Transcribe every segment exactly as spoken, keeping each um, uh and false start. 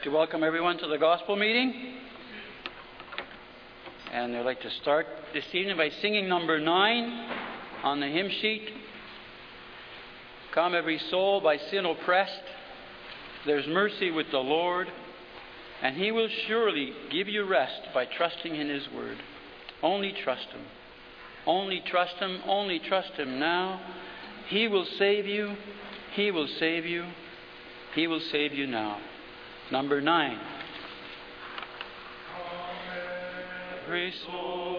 to welcome everyone to the gospel meeting. And I'd like to start this evening by singing number nine on the hymn sheet. Come every soul by sin oppressed, there's mercy with the Lord, and He will surely give you rest by trusting in His word. Only trust Him. Only trust Him. Only trust Him now. He will save you. He will save you. He will save you now. Number nine. Every soul.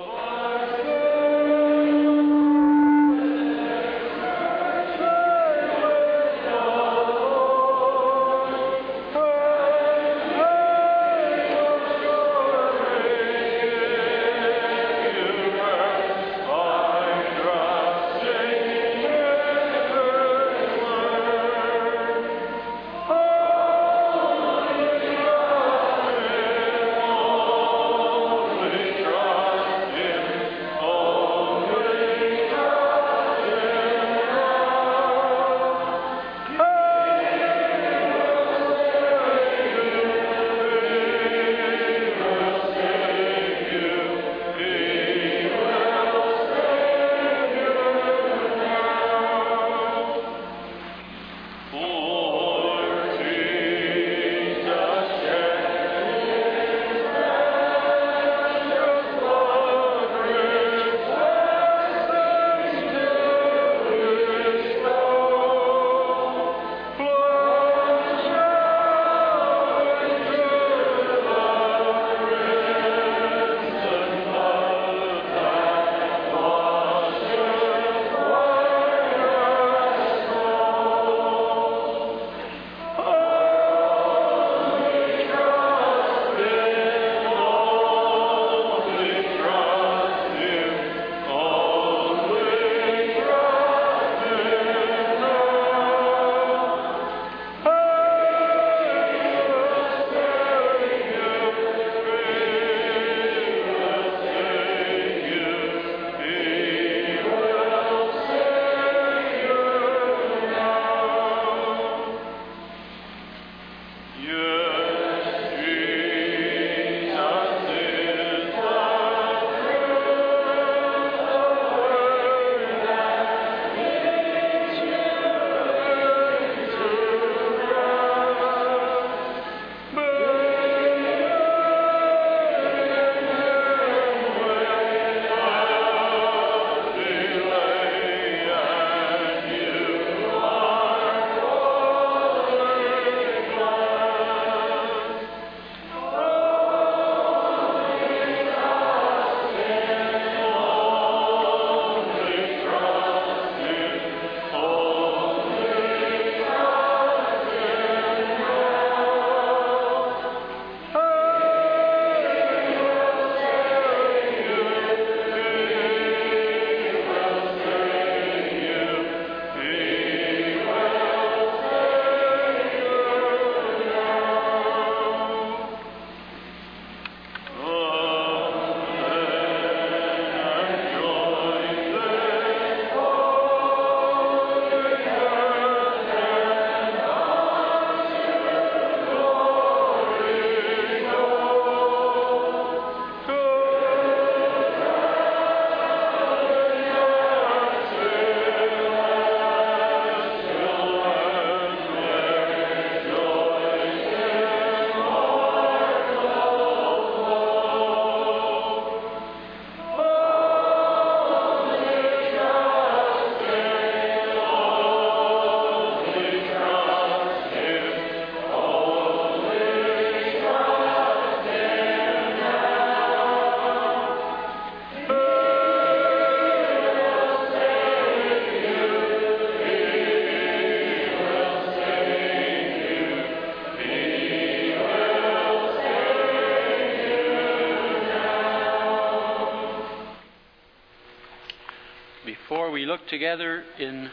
Look together in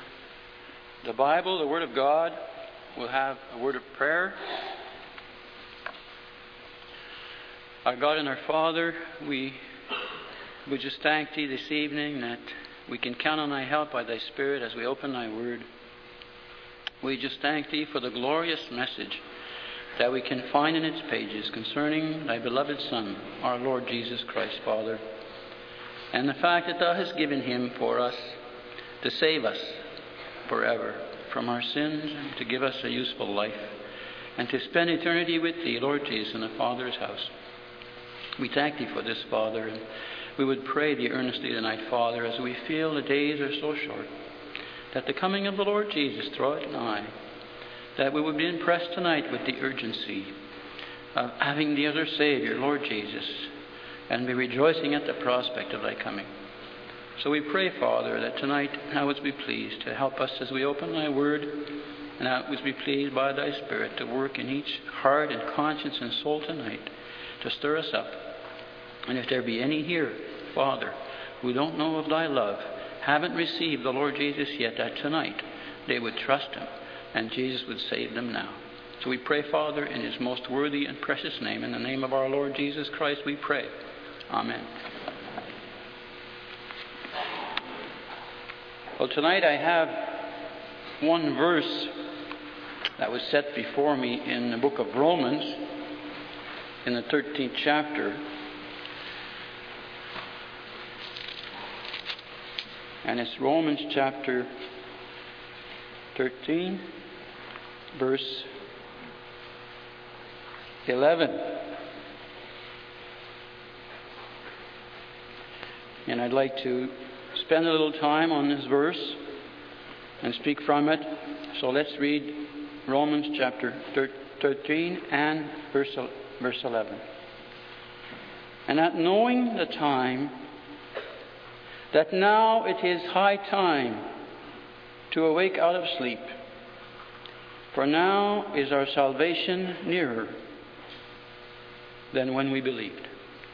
the Bible, the Word of God. We'll have a word of prayer. Our God and our Father, we would just thank Thee this evening that we can count on Thy help by Thy Spirit as we open Thy Word. We just thank Thee for the glorious message that we can find in its pages concerning thy beloved Son, our Lord Jesus Christ, Father, and the fact that thou hast given him for us to save us forever from our sins and to give us a useful life and to spend eternity with thee, Lord Jesus, in the Father's house. We thank thee for this, Father, and we would pray thee earnestly tonight, Father, as we feel the days are so short, that the coming of the Lord Jesus draweth nigh, that we would be impressed tonight with the urgency of having the other Savior, Lord Jesus, and be rejoicing at the prospect of thy coming. So we pray, Father, that tonight thou wouldst be pleased to help us as we open thy word, and thou wouldst be pleased by thy Spirit to work in each heart and conscience and soul tonight, to stir us up. And if there be any here, Father, who don't know of thy love, haven't received the Lord Jesus yet, that tonight they would trust him and Jesus would save them now. So we pray, Father, in his most worthy and precious name, in the name of our Lord Jesus Christ, we pray. Amen. Well, tonight I have one verse that was set before me in the book of Romans, in the thirteenth chapter. And it's Romans chapter thirteen, verse eleven. And I'd like to spend a little time on this verse and speak from it. So let's read Romans chapter thirteen and verse eleven. And that knowing the time, that now it is high time to awake out of sleep, for now is our salvation nearer than when we believed.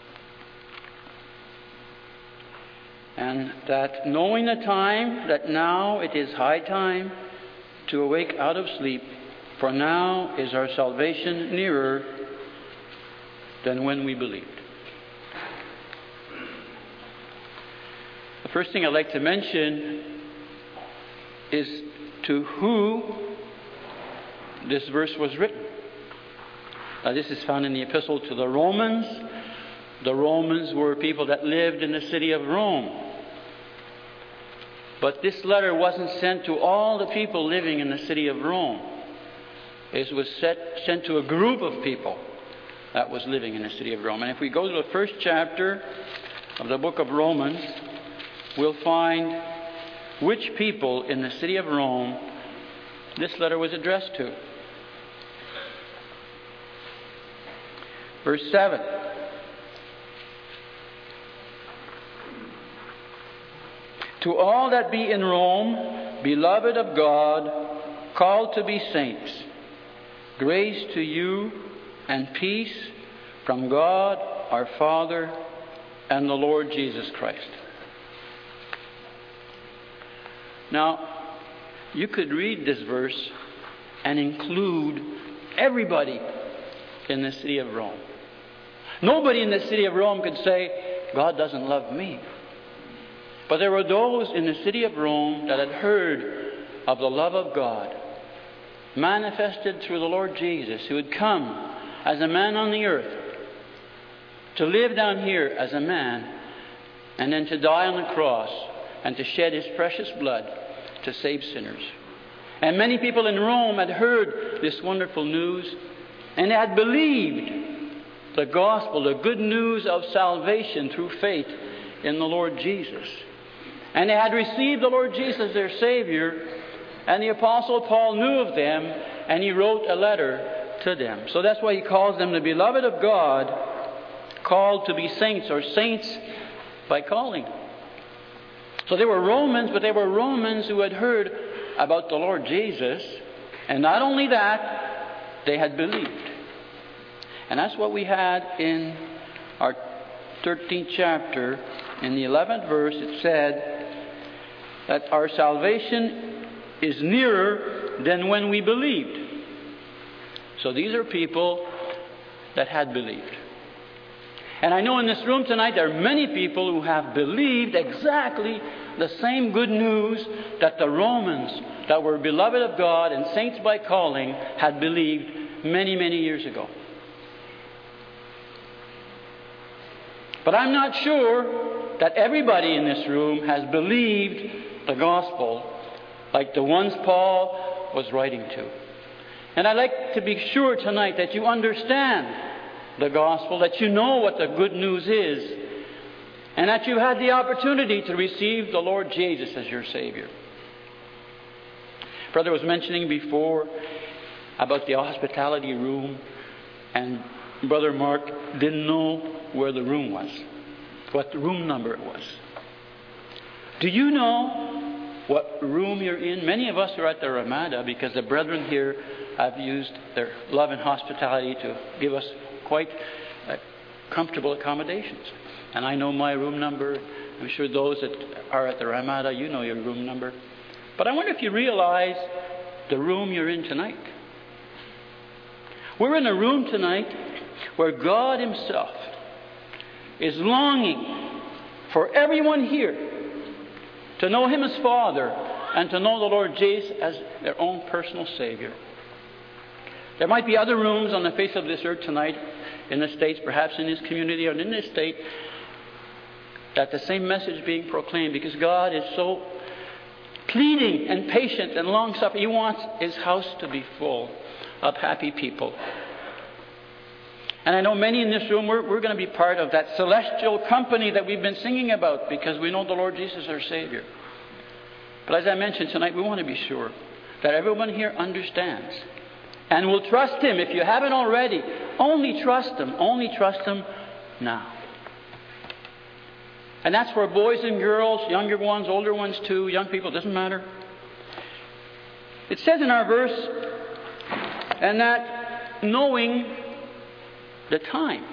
And that knowing the time, that now it is high time to awake out of sleep, for now is our salvation nearer than when we believed. The first thing I'd like to mention is to who this verse was written. Now, this is found in the epistle to the Romans. The Romans were people that lived in the city of Rome. But this letter wasn't sent to all the people living in the city of Rome. It was set, sent to a group of people that was living in the city of Rome. And if we go to the first chapter of the book of Romans, we'll find which people in the city of Rome this letter was addressed to. Verse seven. To all that be in Rome, beloved of God, called to be saints, grace to you and peace from God our Father and the Lord Jesus Christ. Now, you could read this verse and include everybody in the city of Rome. Nobody in the city of Rome could say, God doesn't love me. But there were those in the city of Rome that had heard of the love of God manifested through the Lord Jesus, who had come as a man on the earth to live down here as a man and then to die on the cross and to shed his precious blood to save sinners. And many people in Rome had heard this wonderful news and had believed the gospel, the good news of salvation through faith in the Lord Jesus. And they had received the Lord Jesus as their Savior, and the Apostle Paul knew of them, and he wrote a letter to them. So that's why he calls them the beloved of God, called to be saints, or saints by calling. So they were Romans, but they were Romans who had heard about the Lord Jesus, and not only that, they had believed. And that's what we had in our thirteenth chapter. In the eleventh verse, it said that our salvation is nearer than when we believed. So these are people that had believed. And I know in this room tonight there are many people who have believed exactly the same good news that the Romans, that were beloved of God and saints by calling, had believed many, many years ago. But I'm not sure that everybody in this room has believed the gospel like the ones Paul was writing to. And I'd like to be sure tonight that you understand the gospel, that you know what the good news is, and that you had the opportunity to receive the Lord Jesus as your Savior. Brother was mentioning before about the hospitality room, and Brother Mark didn't know where the room was, what the room number it was. Do you know what room you're in? Many of us are at the Ramada because the brethren here have used their love and hospitality to give us quite uh, comfortable accommodations. And I know my room number. I'm sure those that are at the Ramada, you know your room number. But I wonder if you realize the room you're in tonight. We're in a room tonight where God Himself is longing for everyone here to know Him as Father and to know the Lord Jesus as their own personal Savior. There might be other rooms on the face of this earth tonight, in the States, perhaps in this community or in this state, that the same message being proclaimed, because God is so pleading and patient and long-suffering. He wants His house to be full of happy people. And I know many in this room, we're, we're going to be part of that celestial company that we've been singing about because we know the Lord Jesus is our Savior. But as I mentioned tonight, we want to be sure that everyone here understands and will trust Him. If you haven't already, only trust Him. Only trust Him now. And that's for boys and girls, younger ones, older ones too, young people, doesn't matter. It says in our verse, and that knowing the time.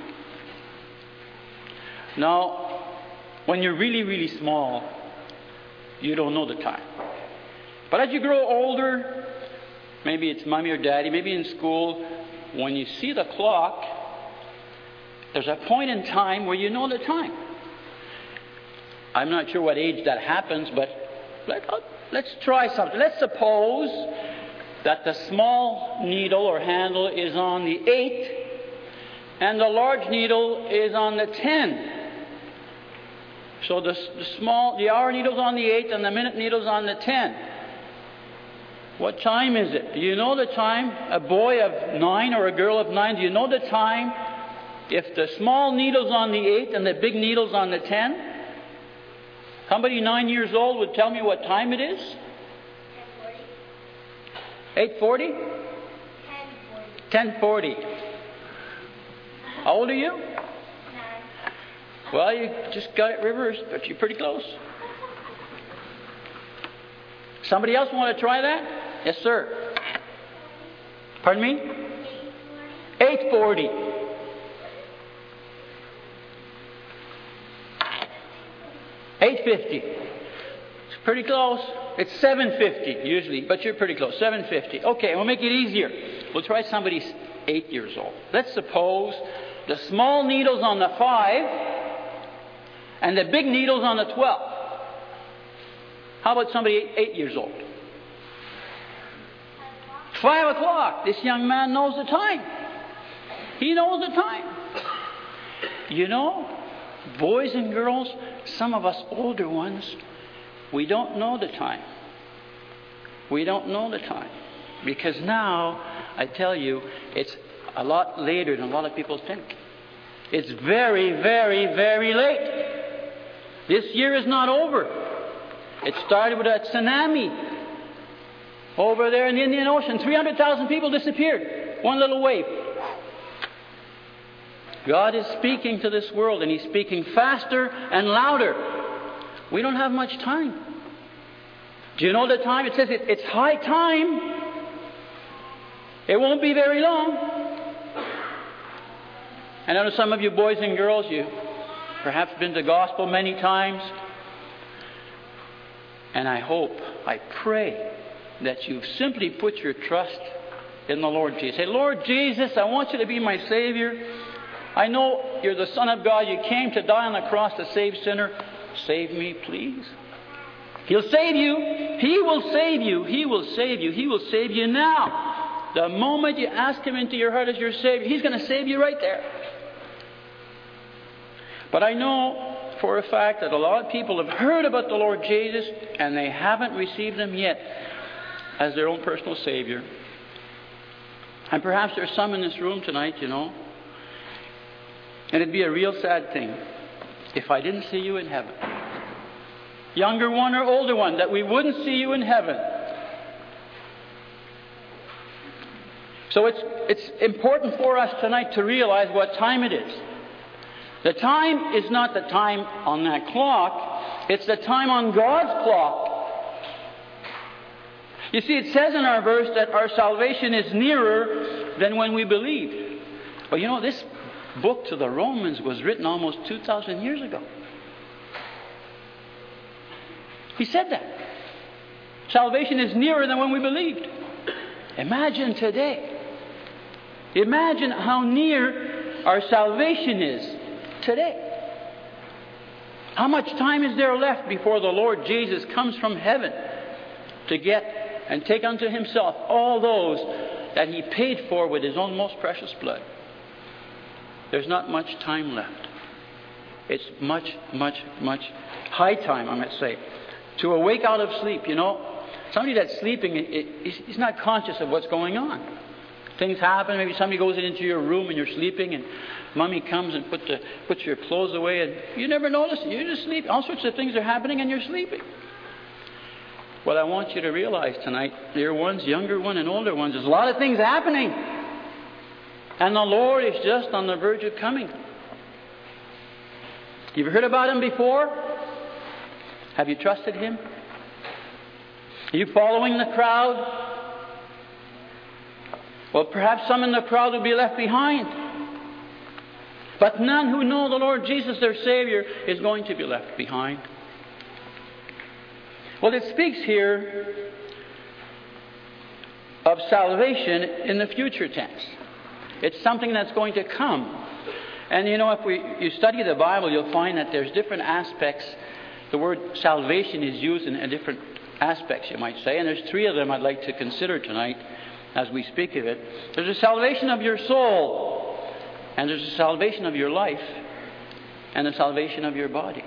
Now, when you're really, really small, you don't know the time. But as you grow older, maybe it's mommy or daddy, maybe in school, when you see the clock, there's a point in time where you know the time. I'm not sure what age that happens, but let, let's try something. Let's suppose that the small needle or handle is on the eight and the large needle is on the ten. So the, the small, the hour needle's on the eight and the minute needle's on the ten. What time is it? Do you know the time? A boy of nine or a girl of nine, do you know the time? If the small needle's on the eight and the big needle's on the ten? Somebody nine years old would tell me what time it is? eight forty? ten forty. How old are you? Nine. Well, you just got it reversed, but you're pretty close. Somebody else want to try that? Yes, sir. Pardon me? eight forty. eight fifty. It's pretty close. It's seven fifty usually, but you're pretty close. seven fifty. Okay, we'll make it easier. We'll try somebody eight years old. Let's suppose the small needle's on the five and the big needle's on the twelve. How about somebody eight, eight years old? Five o'clock. This young man knows the time. He knows the time. You know, boys and girls, some of us older ones, we don't know the time. We don't know the time. Because now, I tell you, it's a lot later than a lot of people think. It's very, very, very late. This year is not over. It started with a tsunami over there in the Indian Ocean. three hundred thousand people disappeared. One little wave. God is speaking to this world, and He's speaking faster and louder. We don't have much time. Do you know the time? It says it, it's high time. It won't be very long. And I know some of you boys and girls, you perhaps been to gospel many times. And I hope, I pray that you simply put your trust in the Lord Jesus. Say, Lord Jesus, I want you to be my Savior. I know you're the Son of God. You came to die on the cross to save sinner. Save me, please. He'll save you. He will save you. He will save you. He will save you now. The moment you ask Him into your heart as your Savior, He's going to save you right there. But I know for a fact that a lot of people have heard about the Lord Jesus and they haven't received Him yet as their own personal Savior. And perhaps there's some in this room tonight, you know. And it'd be a real sad thing if I didn't see you in heaven. Younger one or older one, that we wouldn't see you in heaven. So it's, it's important for us tonight to realize what time it is. The time is not the time on that clock. It's the time on God's clock. You see, it says in our verse that our salvation is nearer than when we believed. Well, you know, this book to the Romans was written almost two thousand years ago. He said that. Salvation is nearer than when we believed. Imagine today. Imagine how near our salvation is today. How much time is there left before the Lord Jesus comes from heaven to get and take unto Himself all those that He paid for with His own most precious blood? There's not much time left. It's much, much, much high time, I might say, to awake out of sleep. You know, somebody that's sleeping, it, it, he's not conscious of what's going on. Things happen. Maybe somebody goes into your room and you're sleeping, and Mommy comes and put the, puts your clothes away, and you never notice it. You're just sleeping. All sorts of things are happening, and you're sleeping. What I want you to realize tonight, dear ones, younger ones, and older ones, there's a lot of things happening, and the Lord is just on the verge of coming. You've heard about Him before? Have you trusted Him? Are you following the crowd? Well, perhaps some in the crowd will be left behind. But none who know the Lord Jesus, their Savior, is going to be left behind. Well, it speaks here of salvation in the future tense. It's something that's going to come. And you know, if we you study the Bible, you'll find that there's different aspects. The word salvation is used in, in different aspects, you might say. And there's three of them I'd like to consider tonight as we speak of it. There's a salvation of your soul, and there's a salvation of your life, and a salvation of your body.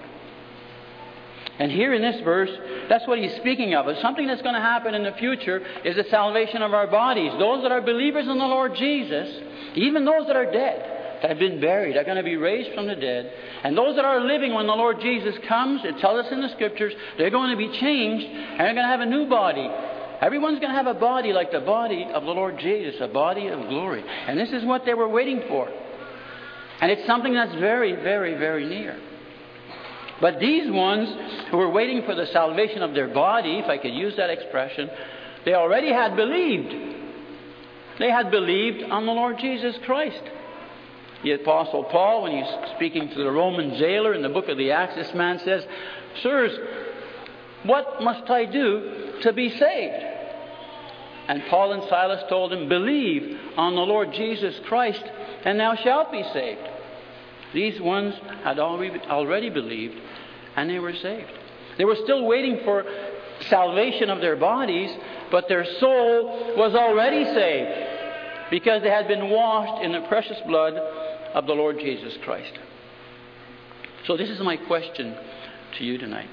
And here in this verse, that's what he's speaking of. It's something that's going to happen in the future is the salvation of our bodies. Those that are believers in the Lord Jesus, even those that are dead, that have been buried, are going to be raised from the dead. And those that are living when the Lord Jesus comes, it tells us in the Scriptures, they're going to be changed, and they're going to have a new body. Everyone's going to have a body like the body of the Lord Jesus, a body of glory. And this is what they were waiting for. And it's something that's very, very, very near. But these ones who were waiting for the salvation of their body, if I could use that expression, they already had believed. They had believed on the Lord Jesus Christ. The Apostle Paul, when he's speaking to the Roman jailer in the book of the Acts, this man says, "Sirs, what must I do to be saved?" And Paul and Silas told him, "Believe on the Lord Jesus Christ, and thou shalt be saved." These ones had already, already believed, and they were saved. They were still waiting for salvation of their bodies, but their soul was already saved because they had been washed in the precious blood of the Lord Jesus Christ. So this is my question to you tonight.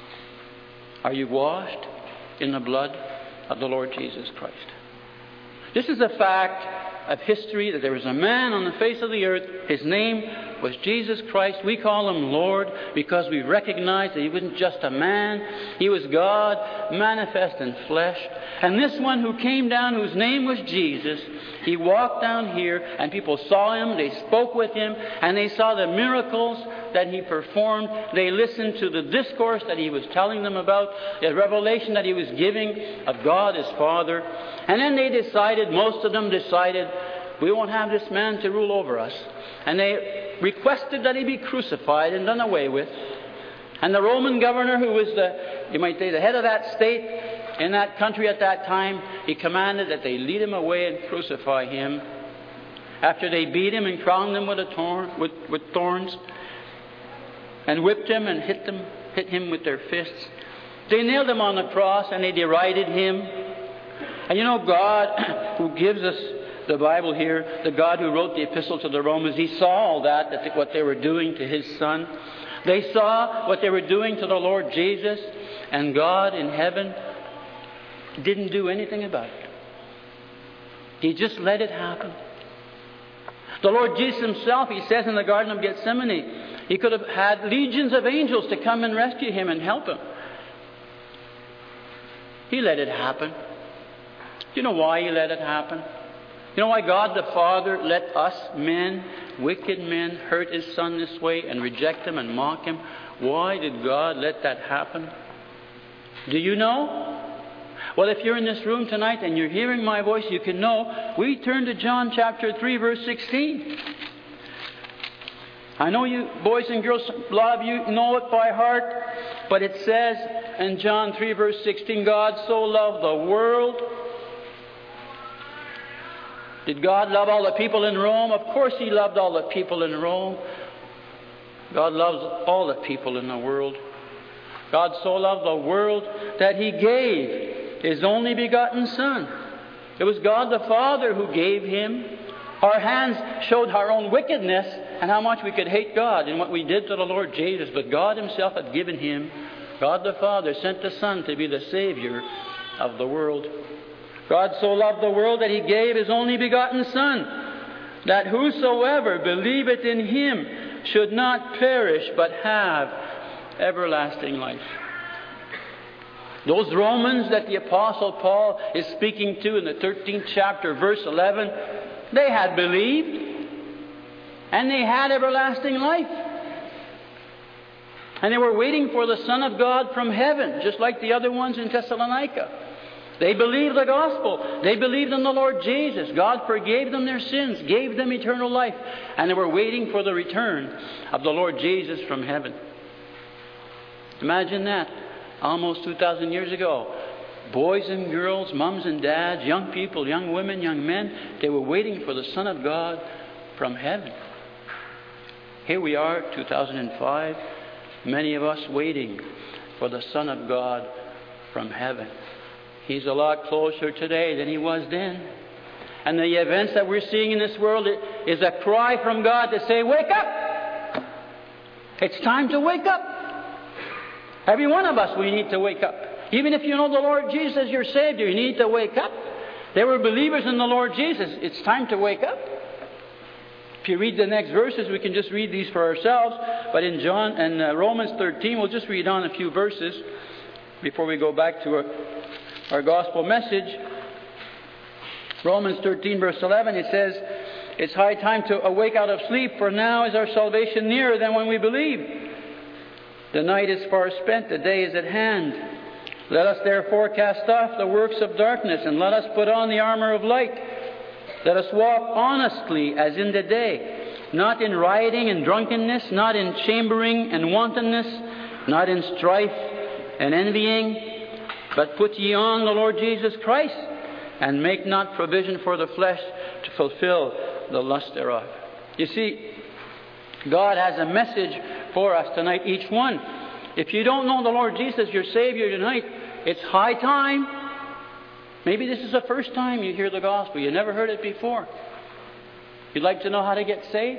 Are you washed in the blood of the Lord Jesus Christ? This is a fact of history, that there was a man on the face of the earth. His name was Jesus Christ. We call Him Lord because we recognize that He wasn't just a man. He was God manifest in flesh. And this one who came down, whose name was Jesus, He walked down here and people saw Him, they spoke with Him, and they saw the miracles that He performed. They listened to the discourse that He was telling them about, the revelation that He was giving of God as Father. And then they decided, most of them decided, we won't have this man to rule over us. And they requested that He be crucified and done away with. And the Roman governor, who was the, you might say, the head of that state in that country at that time, he commanded that they lead Him away and crucify Him. After they beat Him and crowned Him with, a thorn, with, with thorns, and whipped Him and hit them, hit Him with their fists, they nailed Him on the cross and they derided Him. And you know, God who gives us the Bible here, the God who wrote the epistle to the Romans, He saw all that, that what they were doing to His Son. They saw what they were doing to the Lord Jesus, and God in heaven didn't do anything about it. He just let it happen. The Lord Jesus Himself, He says in the Garden of Gethsemane, He could have had legions of angels to come and rescue Him and help Him. He let it happen. Do you know why He let it happen? You know why God the Father let us men, wicked men, hurt His Son this way and reject Him and mock Him? Why did God let that happen? Do you know? Well, if you're in this room tonight and you're hearing my voice, you can know. We turn to John chapter three, verse sixteen. I know you boys and girls, a lot of you know it by heart, but it says in John three, verse sixteen, God so loved the world. Did God love all the people in Rome? Of course He loved all the people in Rome. God loves all the people in the world. God so loved the world that He gave His only begotten Son. It was God the Father who gave Him. Our hands showed our own wickedness and how much we could hate God in what we did to the Lord Jesus. But God Himself had given Him. God the Father sent the Son to be the Savior of the world. God so loved the world that He gave His only begotten Son, that whosoever believeth in Him should not perish but have everlasting life. Those Romans that the Apostle Paul is speaking to in the thirteenth chapter, verse eleven, they had believed and they had everlasting life. And they were waiting for the Son of God from heaven, just like the other ones in Thessalonica. They believed the gospel. They believed in the Lord Jesus. God forgave them their sins, gave them eternal life, and they were waiting for the return of the Lord Jesus from heaven. Imagine that. Almost two thousand years ago. Boys and girls, mums and dads, young people, young women, young men, they were waiting for the Son of God from heaven. Here we are, two thousand five, many of us waiting for the Son of God from heaven. He's a lot closer today than He was then. And the events that we're seeing in this world is a cry from God to say, wake up! It's time to wake up. Every one of us, we need to wake up. Even if you know the Lord Jesus as your Savior, you need to wake up. They were believers in the Lord Jesus. It's time to wake up. If you read the next verses, we can just read these for ourselves. But in John and uh, Romans thirteen, we'll just read on a few verses before we go back to our, our gospel message. Romans thirteen, verse eleven, it says, it's high time to awake out of sleep, for now is our salvation nearer than when we believed. The night is far spent, the day is at hand. Let us therefore cast off the works of darkness, and let us put on the armor of light. Let us walk honestly as in the day, not in rioting and drunkenness, not in chambering and wantonness, not in strife and envying, but put ye on the Lord Jesus Christ, and make not provision for the flesh to fulfill the lust thereof. You see, God has a message for us tonight, each one. If you don't know the Lord Jesus, your Savior tonight, it's high time. Maybe this is the first time you hear the gospel. You never heard it before. You'd like to know how to get saved?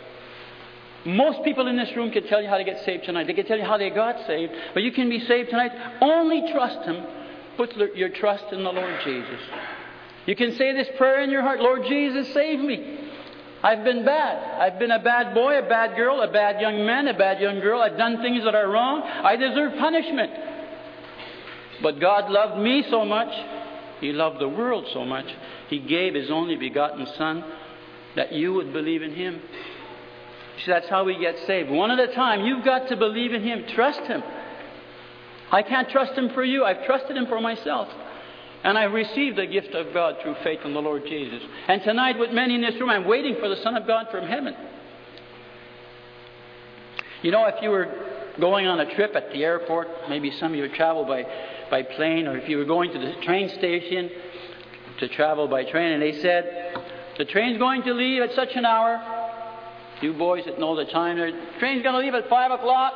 Most people in this room can tell you how to get saved tonight. They can tell you how they got saved. But you can be saved tonight. Only trust Him. Put your trust in the Lord Jesus. You can say this prayer in your heart. Lord Jesus, save me. I've been bad. I've been a bad boy, a bad girl, a bad young man, a bad young girl. I've done things that are wrong. I deserve punishment. But God loved me so much. He loved the world so much. He gave His only begotten Son that you would believe in Him. See, that's how we get saved. One at a time. You've got to believe in Him. Trust Him. I can't trust Him for you. I've trusted Him for myself. And I've received the gift of God through faith in the Lord Jesus. And tonight with many in this room, I'm waiting for the Son of God from heaven. You know, if you were going on a trip at the airport, maybe some of you travel by, by plane, or if you were going to the train station to travel by train, and they said, the train's going to leave at such an hour. You boys that know the time, the train's going to leave at five o'clock.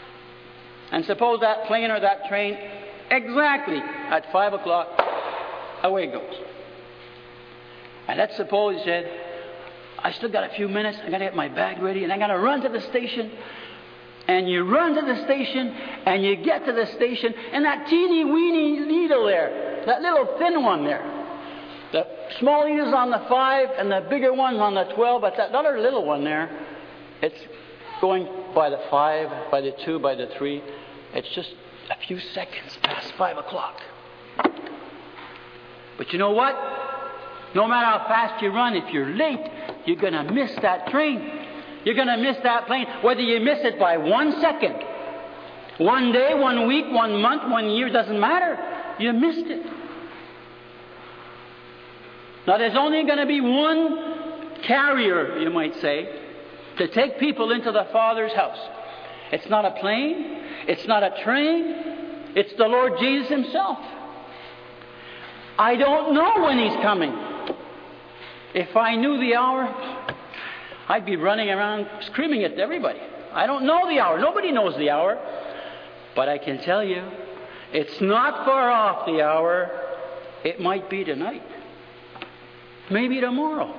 And suppose that plane or that train, exactly at five o'clock, away it goes. And let's suppose he said, I still got a few minutes. I got to get my bag ready, and I got to run to the station. And you run to the station, and you get to the station, and that teeny weeny needle there, that little thin one there, the small needle's on the five, and the bigger one's on the twelve, but that other little one there, it's going by the five, by the two, by the three. It's just a few seconds past five o'clock. But you know what? No matter how fast you run, if you're late, you're going to miss that train. You're going to miss that plane, whether you miss it by one second, one day, one week, one month, one year, doesn't matter. You missed it. Now, there's only going to be one carrier, you might say, to take people into the Father's house. It's not a plane. It's not a train. It's the Lord Jesus Himself. I don't know when He's coming. If I knew the hour, I'd be running around screaming at everybody. I don't know the hour. Nobody knows the hour. But I can tell you, it's not far off the hour. It might be tonight. Maybe tomorrow.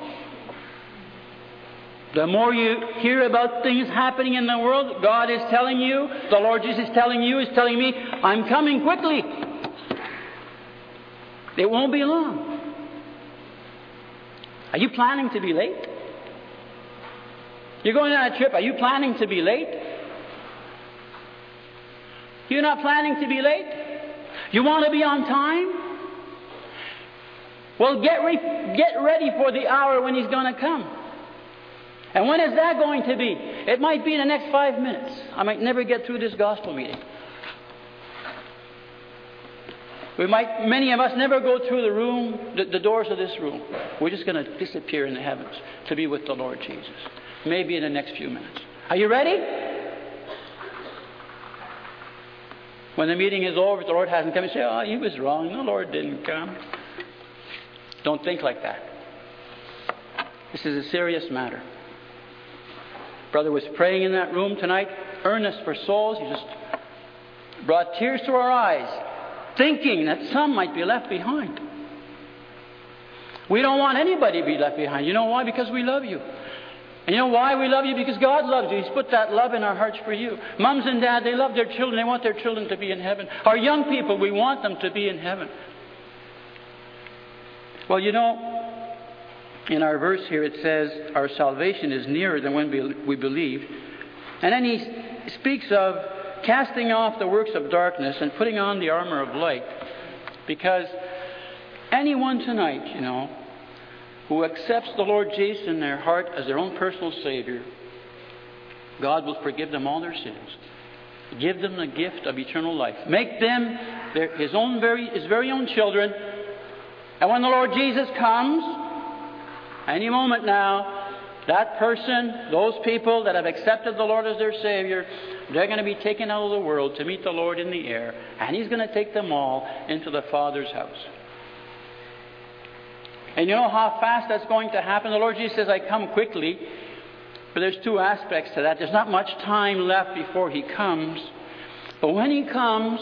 The more you hear about things happening in the world, God is telling you, the Lord Jesus is telling you, is telling me, I'm coming quickly. It won't be long. Are you planning to be late? You're going on a trip. Are you planning to be late? You're not planning to be late? You want to be on time? Well, get, re- get ready for the hour when He's going to come. And when is that going to be? It might be in the next five minutes. I might never get through this gospel meeting. We might, many of us never go through the room, the, the doors of this room. We're just going to disappear in the heavens to be with the Lord Jesus. Maybe in the next few minutes. Are you ready? When the meeting is over, if the Lord hasn't come, you say, oh, He was wrong. The Lord didn't come. Don't think like that. This is a serious matter. Brother was praying in that room tonight, earnest for souls. He just brought tears to our eyes, thinking that some might be left behind. We don't want anybody to be left behind. You know why? Because we love you. And you know why we love you? Because God loves you. He's put that love in our hearts for you. Mums and dads, they love their children. They want their children to be in heaven. Our young people, we want them to be in heaven. Well, you know, in our verse here it says, our salvation is nearer than when we believed. And then he speaks of casting off the works of darkness and putting on the armor of light. Because anyone tonight, you know, who accepts the Lord Jesus in their heart as their own personal Savior, God will forgive them all their sins. Give them the gift of eternal life. Make them their, his own very, his very own children. And when the Lord Jesus comes, any moment now, that person, those people that have accepted the Lord as their Savior, they're going to be taken out of the world to meet the Lord in the air. And He's going to take them all into the Father's house. And you know how fast that's going to happen? The Lord Jesus says, I come quickly. But there's two aspects to that. There's not much time left before He comes. But when He comes,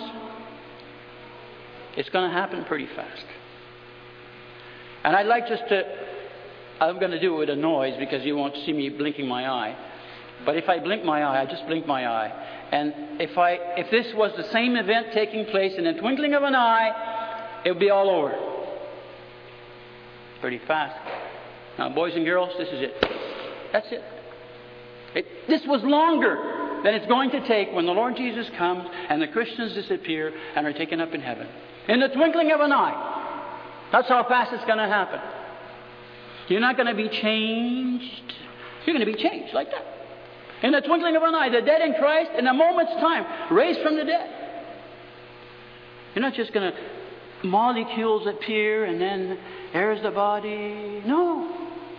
it's going to happen pretty fast. And I'd like just to, I'm going to do it with a noise because you won't see me blinking my eye. But if I blink my eye, I just blink my eye. And if I, if this was the same event taking place in the twinkling of an eye, it would be all over. Pretty fast. Now, boys and girls, this is it. That's it. it. This was longer than it's going to take when the Lord Jesus comes and the Christians disappear and are taken up in heaven. In the twinkling of an eye. That's how fast it's going to happen. You're not going to be changed. You're going to be changed like that. In the twinkling of an eye, the dead in Christ, in a moment's time, raised from the dead. You're not just going to, molecules appear and then there's the body. No.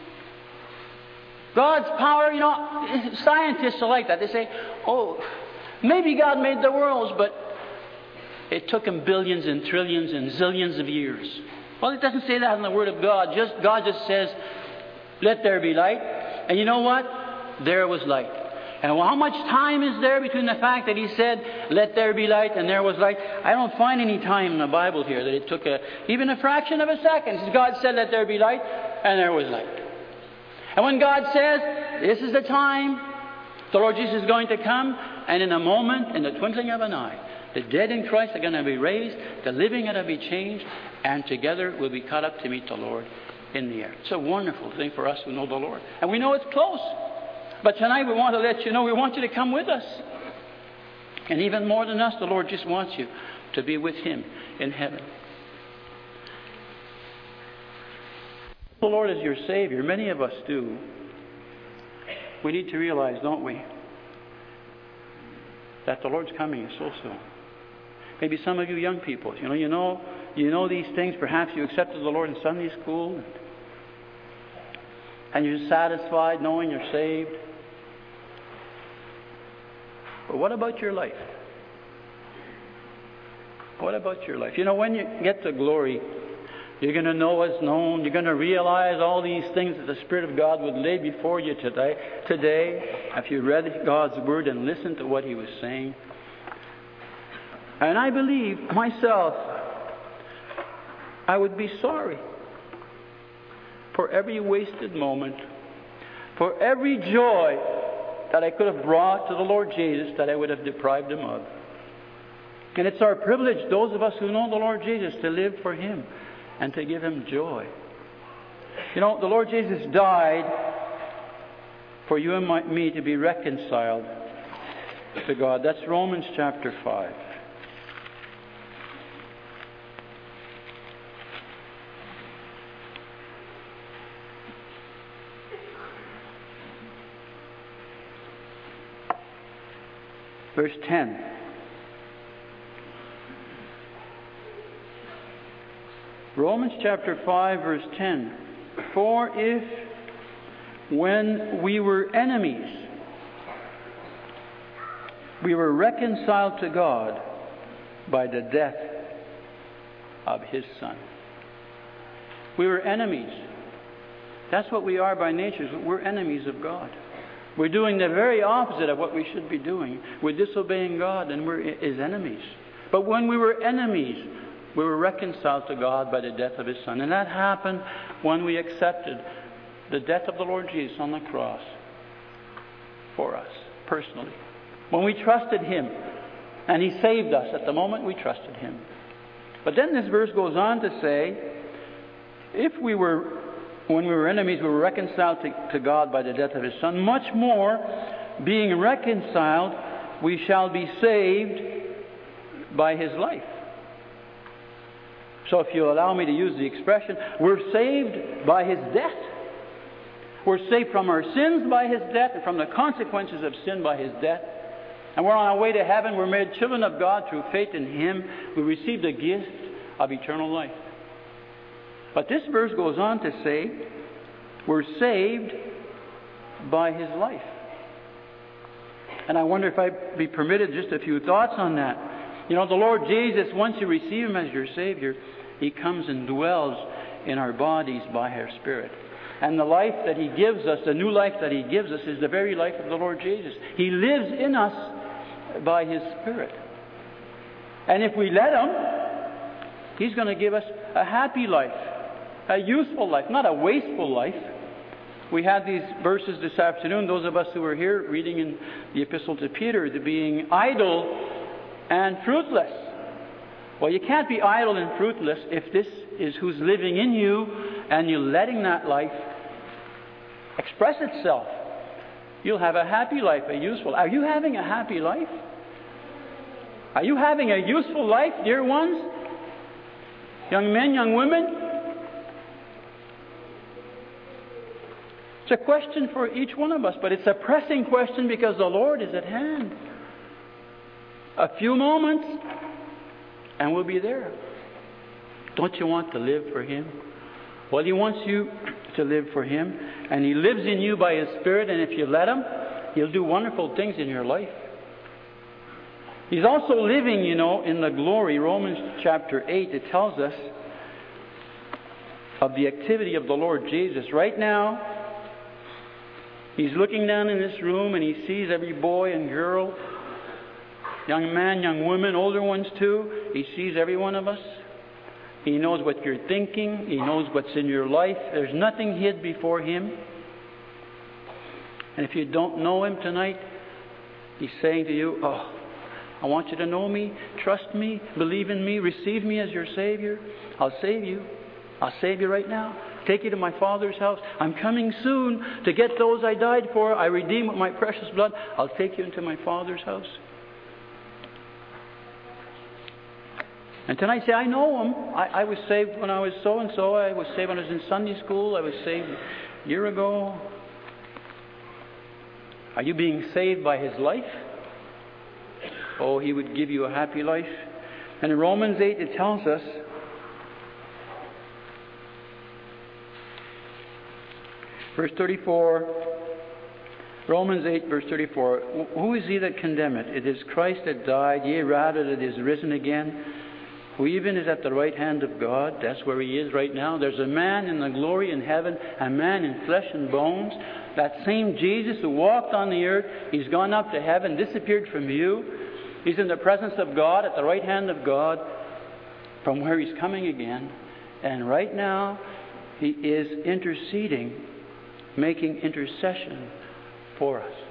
God's power, you know, scientists are like that. They say, oh, maybe God made the worlds, but it took Him billions and trillions and zillions of years. Well, it doesn't say that in the Word of God. Just God just says, let there be light. And you know what? There was light. And how much time is there between the fact that He said, "Let there be light," and there was light? I don't find any time in the Bible here that it took a, even a fraction of a second. God said, "Let there be light," and there was light. And when God says, "This is the time," the Lord Jesus is going to come, and in a moment, in the twinkling of an eye, the dead in Christ are going to be raised, the living are going to be changed, and together we'll be caught up to meet the Lord in the air. It's a wonderful thing for us who know the Lord. And we know it's close. But tonight we want to let you know, we want you to come with us. And even more than us, the Lord just wants you to be with Him in heaven. The Lord is your Savior. Many of us do. We need to realize, don't we, that the Lord's coming is so soon. Maybe some of you young people, you know, you know, you know these things. Perhaps you accepted the Lord in Sunday school, and, and you're satisfied knowing you're saved. But what about your life? What about your life? You know, when you get to glory, you're going to know what's known. You're going to realize all these things that the Spirit of God would lay before you today. Today, if you read God's Word and listened to what He was saying. And I believe myself, I would be sorry for every wasted moment, for every joy that I could have brought to the Lord Jesus that I would have deprived Him of. And it's our privilege, those of us who know the Lord Jesus, to live for Him and to give Him joy. You know, the Lord Jesus died for you and my, me to be reconciled to God. That's Romans chapter five. Verse ten. Romans chapter five, verse ten. For if, when we were enemies, we were reconciled to God by the death of His Son. We were enemies. That's what we are by nature. We're enemies of God. We're doing the very opposite of what we should be doing. We're disobeying God, and we're His enemies. But when we were enemies, we were reconciled to God by the death of His Son. And that happened when we accepted the death of the Lord Jesus on the cross for us, personally. When we trusted Him, and He saved us at the moment we trusted Him. But then this verse goes on to say, if we were... When we were enemies, we were reconciled to, to God by the death of His Son. Much more, being reconciled, we shall be saved by His life. So if you allow me to use the expression, we're saved by His death. We're saved from our sins by His death and from the consequences of sin by His death. And we're on our way to heaven. We're made children of God through faith in Him. We received the gift of eternal life. But this verse goes on to say, we're saved by His life. And I wonder if I'd be permitted just a few thoughts on that. You know, the Lord Jesus, once you receive Him as your Savior, He comes and dwells in our bodies by His Spirit. And the life that He gives us, the new life that He gives us, is the very life of the Lord Jesus. He lives in us by His Spirit. And if we let Him, He's going to give us a happy life. A useful life, not a wasteful life. We had these verses this afternoon, those of us who were here reading in the Epistle to Peter, the being idle and fruitless. Well, you can't be idle and fruitless if this is who's living in you and you're letting that life express itself. You'll have a happy life, a useful. Are you having a happy life? Are you having a useful life, dear ones? Young men, young women? It's a question for each one of us, but it's a pressing question because the Lord is at hand. A few moments, and we'll be there. Don't you want to live for Him? Well, He wants you to live for Him, and He lives in you by His Spirit, and if you let Him, He'll do wonderful things in your life. He's also living, you know, in the glory. Romans chapter eight, it tells us of the activity of the Lord Jesus. Right now, He's looking down in this room and He sees every boy and girl, young man, young woman, older ones too. He sees every one of us. He knows what you're thinking. He knows what's in your life. There's nothing hid before Him. And if you don't know Him tonight, He's saying to you, oh, I want you to know me, trust me, believe in me, receive me as your Savior. I'll save you. I'll save you right now. Take you to my Father's house. I'm coming soon to get those I died for. I redeem with my precious blood. I'll take you into my Father's house. And tonight say, I know Him. I, I was saved when I was so-and-so. I was saved when I was in Sunday school. I was saved a year ago. Are you being saved by His life? Oh, He would give you a happy life. And in Romans eight it tells us, verse thirty-four, Romans eight, verse thirty-four, who is he that condemneth? It is Christ that died, yea, rather that is risen again, who even is at the right hand of God. That's where He is right now. There's a man in the glory in heaven, a man in flesh and bones. That same Jesus who walked on the earth, He's gone up to heaven, disappeared from you. He's in the presence of God, at the right hand of God, from where He's coming again. And right now, He is interceding, making intercession for us.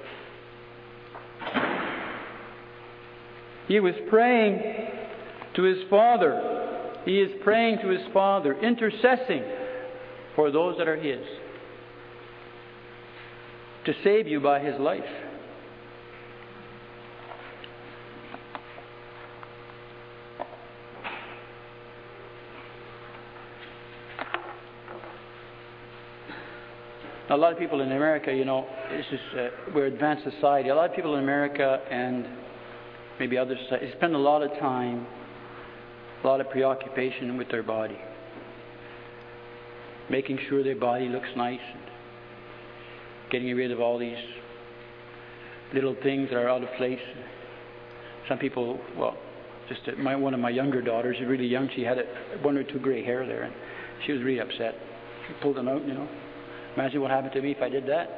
He was praying to His Father. He is praying to His Father, intercessing for those that are His, to save you by His life. A lot of people in America, you know, this is uh, we're advanced society. A lot of people in America and maybe other societies spend a lot of time, a lot of preoccupation with their body, making sure their body looks nice, and getting rid of all these little things that are out of place. Some people, well, just uh, my one of my younger daughters, really young, she had a, one or two gray hair there, and she was really upset. She pulled them out, you know. Imagine what happened to me if I did that.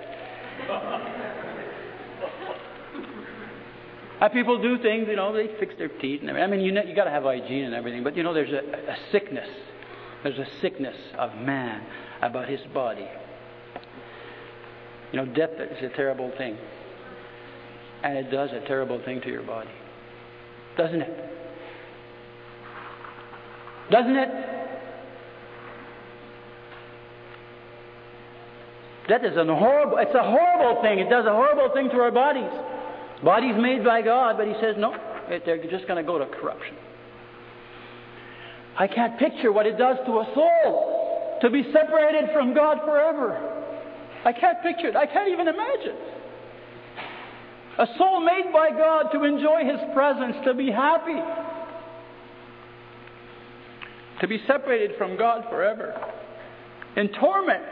And people do things, you know, they fix their teeth and everything. I mean, you know, you got to have hygiene and everything, but you know, there's a, a sickness. There's a sickness of man about his body. You know, death is a terrible thing, and it does a terrible thing to your body, doesn't it? Doesn't it? That is a horrible, it's a horrible thing. It does a horrible thing to our bodies. Bodies made by God, but He says, no, they're just going to go to corruption. I can't picture what it does to a soul to be separated from God forever. I can't picture it. I can't even imagine. A soul made by God to enjoy His presence, to be happy, to be separated from God forever, in torment.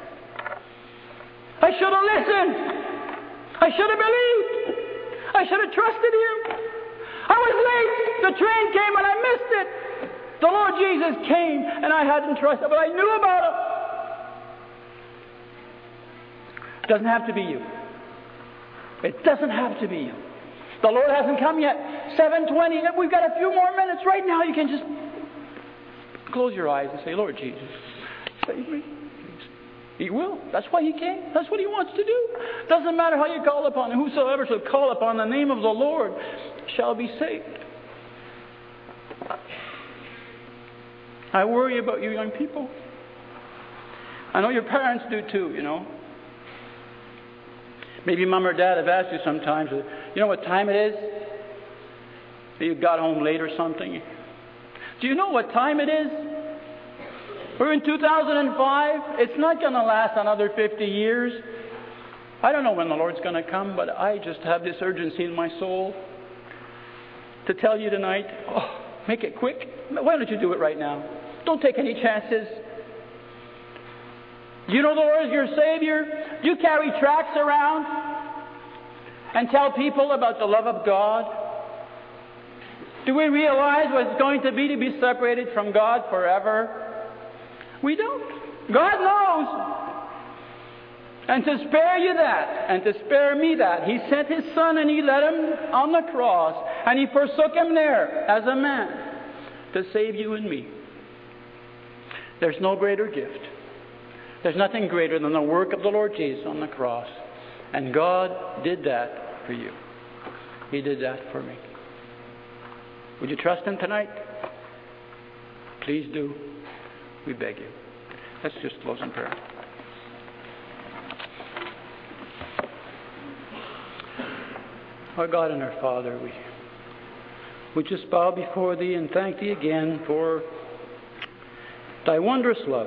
I should have listened. I should have believed. I should have trusted Him. I was late. The train came and I missed it. The Lord Jesus came and I hadn't trusted, but I knew about Him. It doesn't have to be you. It doesn't have to be you. The Lord hasn't come yet. seven twenty. We've got a few more minutes. Right now you can just close your eyes and say, Lord Jesus, save me. He will. That's why He came. That's what He wants to do. Doesn't matter how you call upon Him. Whosoever shall call upon the name of the Lord shall be saved. I worry about you young people. I know your parents do too, you know. Maybe mom or dad have asked you sometimes, you know what time it is? You got home late or something. Do you know what time it is? We're in two thousand five. It's not going to last another fifty years. I don't know when the Lord's going to come, but I just have this urgency in my soul to tell you tonight, oh, make it quick. Why don't you do it right now? Don't take any chances. Do you know the Lord is your Savior? Do you carry tracts around and tell people about the love of God? Do we realize what it's going to be to be separated from God forever? We don't. God knows. And to spare you that, and to spare me that, He sent His Son and He let Him on the cross, and He forsook Him there as a man to save you and me. There's no greater gift. There's nothing greater than the work of the Lord Jesus on the cross. And God did that for you. He did that for me. Would you trust Him tonight? Please do. We beg you. Let's just close in prayer. Our God and our Father, we, we just bow before Thee and thank Thee again for Thy wondrous love,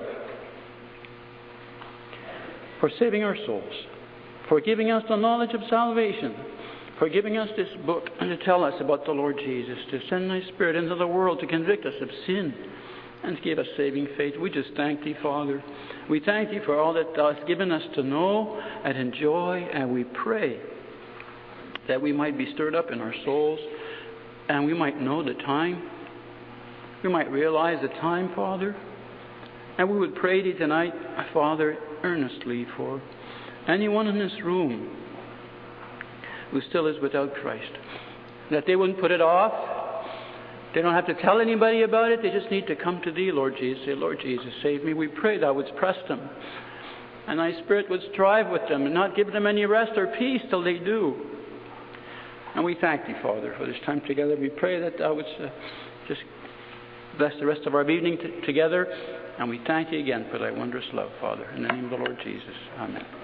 for saving our souls, for giving us the knowledge of salvation, for giving us this book and to tell us about the Lord Jesus, to send Thy Spirit into the world to convict us of sin and to give us saving faith. We just thank Thee, Father. We thank Thee for all that Thou hast given us to know and enjoy, and we pray that we might be stirred up in our souls and we might know the time. We might realize the time, Father. And we would pray Thee tonight, Father, earnestly for anyone in this room who still is without Christ. That they wouldn't put it off. They don't have to tell anybody about it. They just need to come to Thee, Lord Jesus. Say, Lord Jesus, save me. We pray Thou wouldst press them. And Thy Spirit would strive with them and not give them any rest or peace till they do. And we thank Thee, Father, for this time together. We pray that Thou wouldst uh, just bless the rest of our evening t- together. And we thank Thee again for Thy wondrous love, Father. In the name of the Lord Jesus. Amen.